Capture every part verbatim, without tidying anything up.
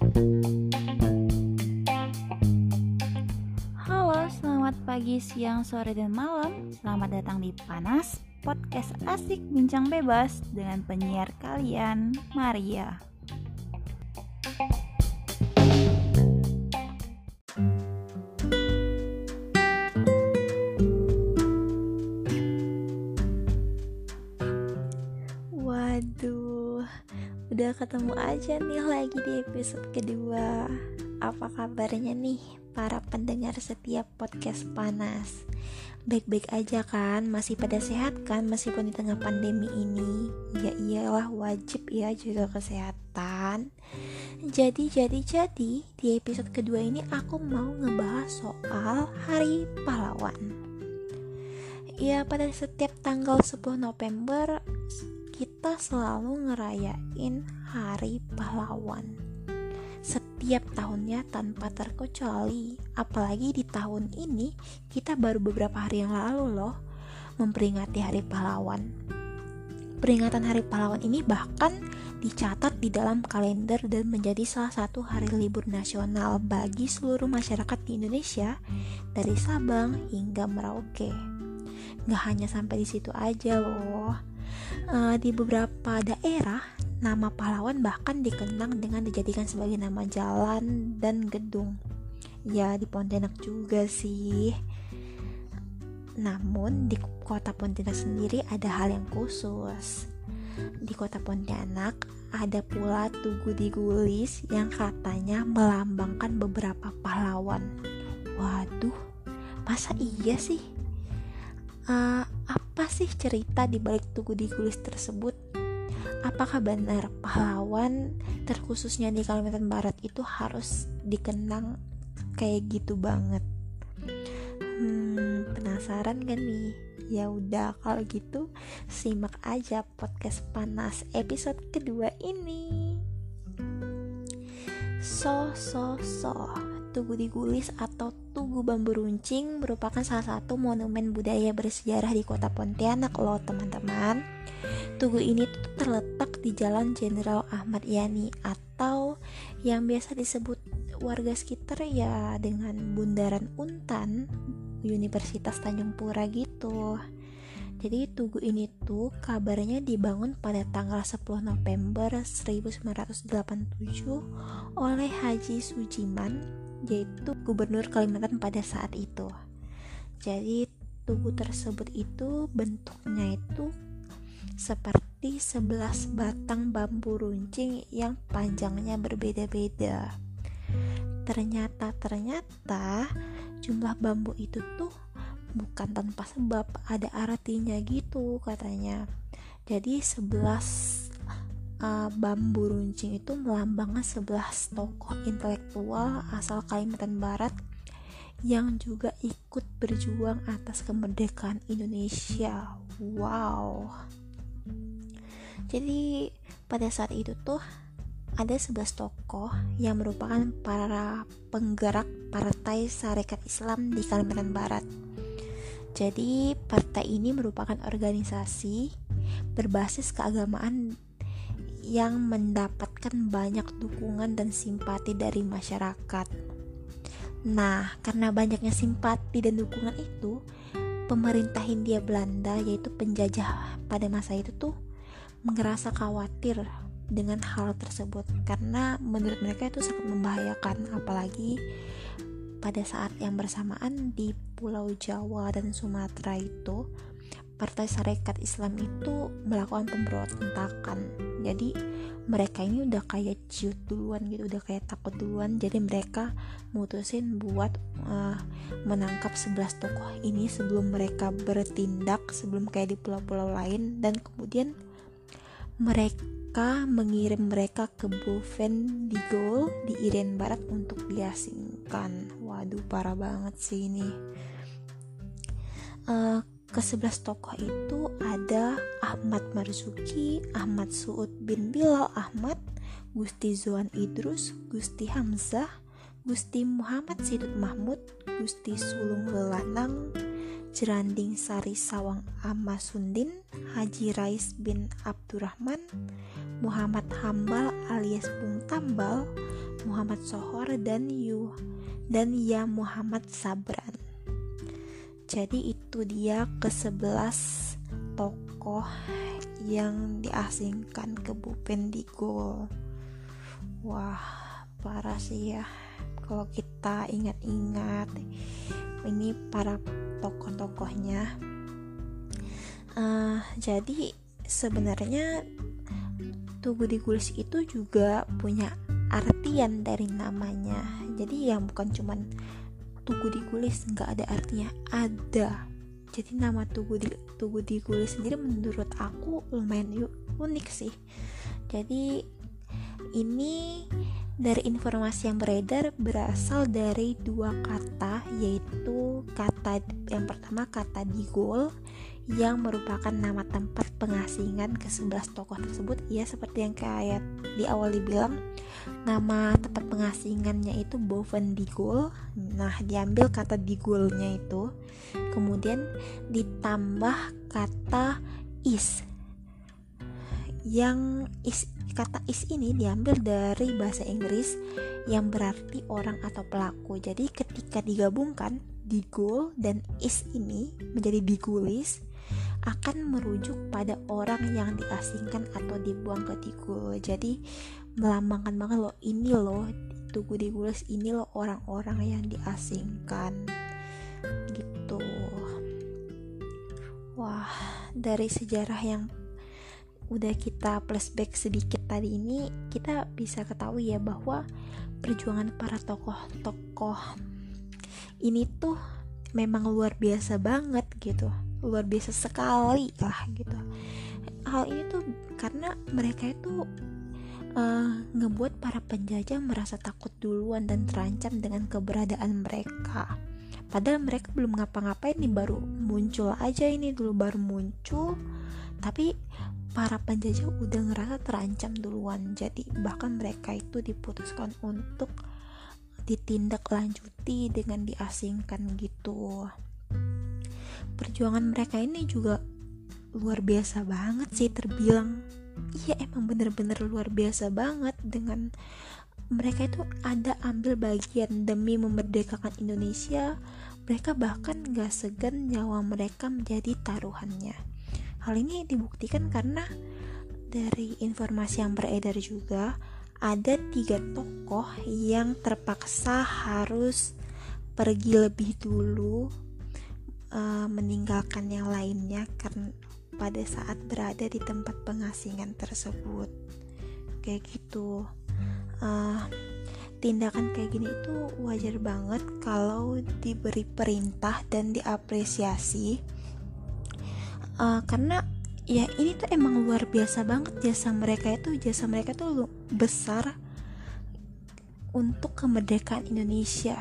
Halo, selamat pagi, siang, sore, dan malam. Selamat datang di Panas, podcast asik bincang bebas dengan penyiar kalian, Maria. Waduh, udah ketemu aja nih lagi di episode kedua. Apa kabarnya nih para pendengar setiap podcast Panas? Baik-baik aja kan? Masih pada sehat kan meskipun di tengah pandemi ini? Ya iyalah, wajib ya jaga kesehatan. Jadi jadi jadi di episode kedua ini aku mau ngebahas soal Hari Pahlawan. Ya, pada setiap tanggal sepuluh November kita selalu ngerayain Hari Pahlawan setiap tahunnya tanpa terkecuali. Apalagi di tahun ini kita baru beberapa hari yang lalu loh memperingati Hari Pahlawan. Peringatan Hari Pahlawan ini bahkan dicatat di dalam kalender dan menjadi salah satu hari libur nasional bagi seluruh masyarakat di Indonesia dari Sabang hingga Merauke. Gak hanya sampai di situ aja loh. Uh, di beberapa daerah nama pahlawan bahkan dikenang dengan dijadikan sebagai nama jalan dan gedung. Ya, di Pontianak juga sih. Namun di kota Pontianak sendiri ada hal yang khusus. Di kota Pontianak ada pula Tugu Digulis yang katanya melambangkan beberapa pahlawan. Waduh, masa iya sih? Uh, apa sih cerita di balik Tugu Digulis tersebut? Apakah benar pahlawan terkhususnya di Kalimantan Barat itu harus dikenang kayak gitu banget? Hmm, penasaran kan nih? Ya udah, kalau gitu simak aja podcast Panas episode kedua ini. So so so Tugu Digulis atau Tugu Bambu Runcing merupakan salah satu monumen budaya bersejarah di kota Pontianak loh teman-teman. Tugu ini tuh terletak di Jalan Jenderal Ahmad Yani atau yang biasa disebut warga sekitar ya dengan Bundaran Untan, Universitas Tanjung Pura gitu. Jadi tugu ini tuh kabarnya dibangun pada tanggal sepuluh November seribu sembilan ratus delapan puluh tujuh oleh Haji Sujiman, yaitu gubernur Kalimantan pada saat itu. Jadi tugu tersebut itu bentuknya itu seperti sebelas batang bambu runcing yang panjangnya berbeda-beda. Ternyata ternyata jumlah bambu itu tuh bukan tanpa sebab, ada artinya gitu katanya. Jadi sebelas uh, bambu runcing itu melambangkan sebelas tokoh intelektual asal Kalimantan Barat yang juga ikut berjuang atas kemerdekaan Indonesia. Wow. Jadi pada saat itu tuh ada sebelas tokoh yang merupakan para penggerak Partai Sarekat Islam di Kalimantan Barat. Jadi partai ini merupakan organisasi berbasis keagamaan yang mendapatkan banyak dukungan dan simpati dari masyarakat. Nah, karena banyaknya simpati dan dukungan itu, pemerintah Hindia Belanda yaitu penjajah pada masa itu tuh merasa khawatir dengan hal tersebut karena menurut mereka itu sangat membahayakan, apalagi pada saat yang bersamaan di Pulau Jawa dan Sumatera itu Partai Sarekat Islam itu melakukan pemberontakan. Jadi mereka ini udah kayak ciut duluan gitu, udah kayak takut duluan. Jadi mereka mutusin buat uh, menangkap sebelas tokoh ini sebelum mereka bertindak, sebelum kayak di pulau-pulau lain. Dan kemudian mereka mengirim mereka ke Boven di Gol di Irian Barat untuk diasingkan. Waduh, parah banget sih ini. Uh, Kesebelas tokoh itu ada Ahmad Marzuki, Ahmad Suud bin Bilal Ahmad, Gusti Zoan Idrus, Gusti Hamzah, Gusti Muhammad Sidut Mahmud, Gusti Sulung Lelanang, Jeranding Sari Sawang Amasundin, Haji Rais bin Abdurrahman, Muhammad Hambal alias Bung Tambal, Muhammad Sohor dan Yu dan Ya Muhammad Sabran. Jadi itu dia kesebelas tokoh yang diasingkan ke Bupendigul. Wah, parah sih ya. Kalau kita ingat-ingat ini para tokoh-tokohnya. Uh, jadi sebenarnya Tugu Digulis itu juga punya artian dari namanya. Jadi yang bukan cuman Tugu Digulis, nggak ada artinya, ada. Jadi nama Tugu di, Tugu Digulis sendiri menurut aku lumayan unik sih. Jadi ini dari informasi yang beredar berasal dari dua kata, yaitu kata yang pertama kata Digul yang merupakan nama tempat pengasingan ke sebelas tokoh tersebut. Ya seperti yang kayak di awal dibilang, nama tempat pengasingannya itu Bovendigul. Nah, diambil kata Digulnya itu, kemudian ditambah kata is. Yang is, kata is ini diambil dari bahasa Inggris yang berarti orang atau pelaku. Jadi ketika digabungkan Digul dan is ini menjadi Digulis, akan merujuk pada orang yang diasingkan atau dibuang ke Digul. Jadi melambangkan banget loh, ini loh Tugu Digulis, ini loh orang-orang yang diasingkan gitu. Wah, dari sejarah yang udah kita flashback sedikit tadi ini, kita bisa ketahui ya bahwa perjuangan para tokoh-tokoh ini tuh memang luar biasa banget gitu, luar biasa sekali lah gitu. Hal ini tuh karena mereka itu uh, ngebuat para penjajah merasa takut duluan dan terancam dengan keberadaan mereka. Padahal mereka belum ngapa-ngapain nih, baru muncul aja ini dulu, baru muncul, tapi para penjajah udah ngerasa terancam duluan. Jadi bahkan mereka itu diputuskan untuk ditindaklanjuti dengan diasingkan gitu. Perjuangan mereka ini juga luar biasa banget sih terbilang. Iya, emang bener-bener luar biasa banget. Dengan mereka itu ada ambil bagian demi memerdekakan Indonesia. Mereka bahkan gak segan nyawa mereka menjadi taruhannya. Hal ini dibuktikan karena dari informasi yang beredar juga ada tiga tokoh yang terpaksa harus pergi lebih dulu, uh, meninggalkan yang lainnya karena pada saat berada di tempat pengasingan tersebut. Kayak gitu. Uh, tindakan kayak gini itu wajar banget kalau diberi perintah dan diapresiasi. Uh, karena ya ini tuh emang luar biasa banget jasa mereka itu jasa mereka tuh besar untuk kemerdekaan Indonesia.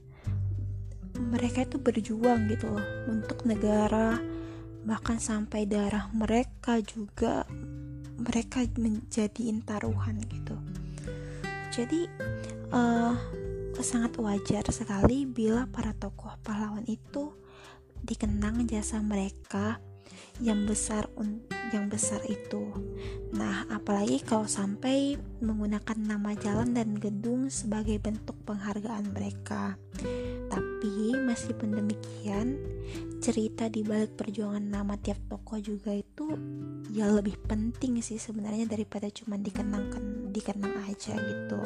Mereka itu berjuang gitu loh untuk negara, bahkan sampai darah mereka juga mereka menjadiin taruhan gitu. Jadi uh, sangat wajar sekali bila para tokoh pahlawan itu dikenang jasa mereka yang besar yang besar itu. Nah, apalagi kalau sampai menggunakan nama jalan dan gedung sebagai bentuk penghargaan mereka. Tapi meskipun demikian, cerita di balik perjuangan nama tiap tokoh juga itu ya lebih penting sih sebenarnya daripada cuma dikenangkan dikenang aja gitu.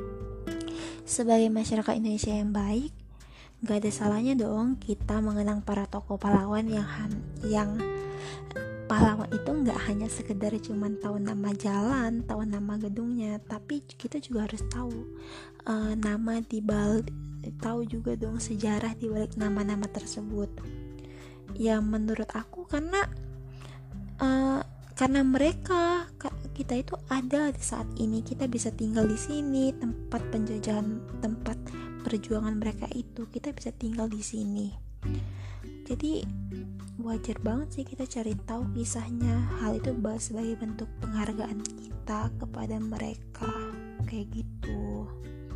Sebagai masyarakat Indonesia yang baik, gak ada salahnya dong kita mengenang para tokoh pahlawan yang yang pahlawan itu nggak hanya sekedar cuman tahu nama jalan, tahu nama gedungnya, tapi kita juga harus tahu uh, nama di balik, tahu juga dong sejarah di balik nama-nama tersebut. Ya menurut aku karena uh, karena mereka kita itu ada di saat ini, kita bisa tinggal di sini, tempat penjajahan, tempat perjuangan mereka itu, kita bisa tinggal di sini. Jadi wajar banget sih kita cari tahu kisahnya. Hal itu sebagai bentuk penghargaan kita kepada mereka. Kayak gitu.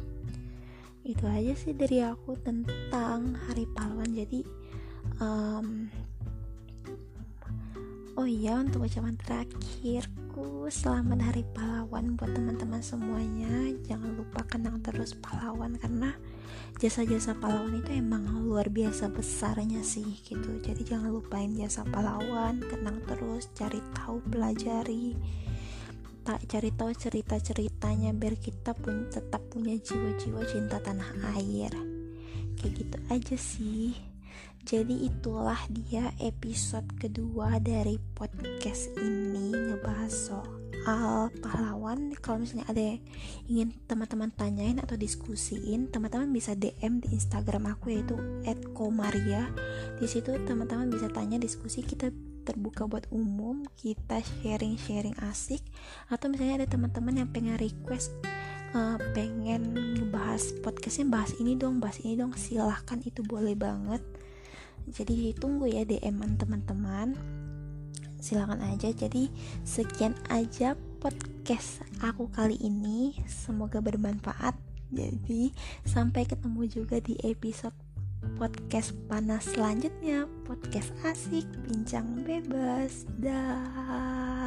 Itu aja sih dari aku tentang Hari Pahlawan. Jadi um, oh iya, untuk ucapan terakhirku pahlawanku, selamat hari pahlawan buat teman-teman semuanya. Jangan lupa kenang terus pahlawan, karena jasa-jasa pahlawan itu emang luar biasa besarnya sih gitu. Jadi jangan lupain jasa pahlawan, kenang terus, cari tahu, pelajari, tak cari tahu cerita-ceritanya biar kita pun tetap punya jiwa-jiwa cinta tanah air. Kayak gitu aja sih. Jadi itulah dia episode kedua dari podcast ini, ngebahas soal pahlawan. Kalau misalnya ada yang ingin teman-teman tanyain atau diskusiin, teman-teman bisa D M di Instagram aku, yaitu et komaria. Di situ teman-teman bisa tanya, diskusi, kita terbuka buat umum, kita sharing-sharing asik. Atau misalnya ada teman-teman yang pengen request, uh, pengen ngebahas podcastnya, bahas ini dong, bahas ini dong, silahkan, itu boleh banget. Jadi ditunggu ya D M-an teman-teman, silakan aja. Jadi sekian aja podcast aku kali ini, semoga bermanfaat. Jadi sampai ketemu juga di episode podcast panas selanjutnya, podcast asik, bincang bebas. Dah.